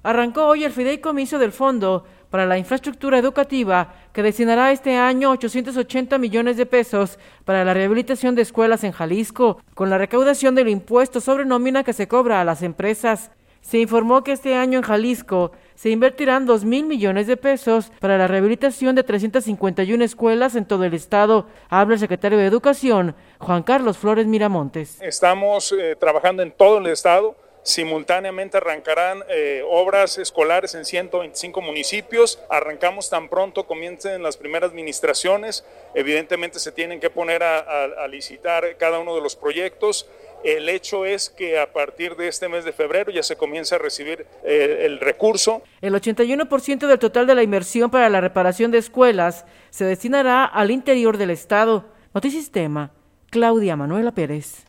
arrancó hoy el fideicomiso del Fondo para la Infraestructura Educativa, que destinará este año 880 millones de pesos para la rehabilitación de escuelas en Jalisco, con la recaudación del impuesto sobre nómina que se cobra a las empresas. Se informó que este año en Jalisco se invertirán 2,000 millones de pesos para la rehabilitación de 351 escuelas en todo el estado. Habla el secretario de Educación, Juan Carlos Flores Miramontes. Estamos trabajando en todo el estado. Simultáneamente arrancarán obras escolares en 125 municipios. Arrancamos tan pronto comiencen las primeras administraciones. Evidentemente se tienen que poner a licitar cada uno de los proyectos. El hecho es que a partir de este mes de febrero ya se comienza a recibir el recurso. El 81% del total de la inversión para la reparación de escuelas se destinará al interior del estado. Notisistema, Claudia Manuela Pérez.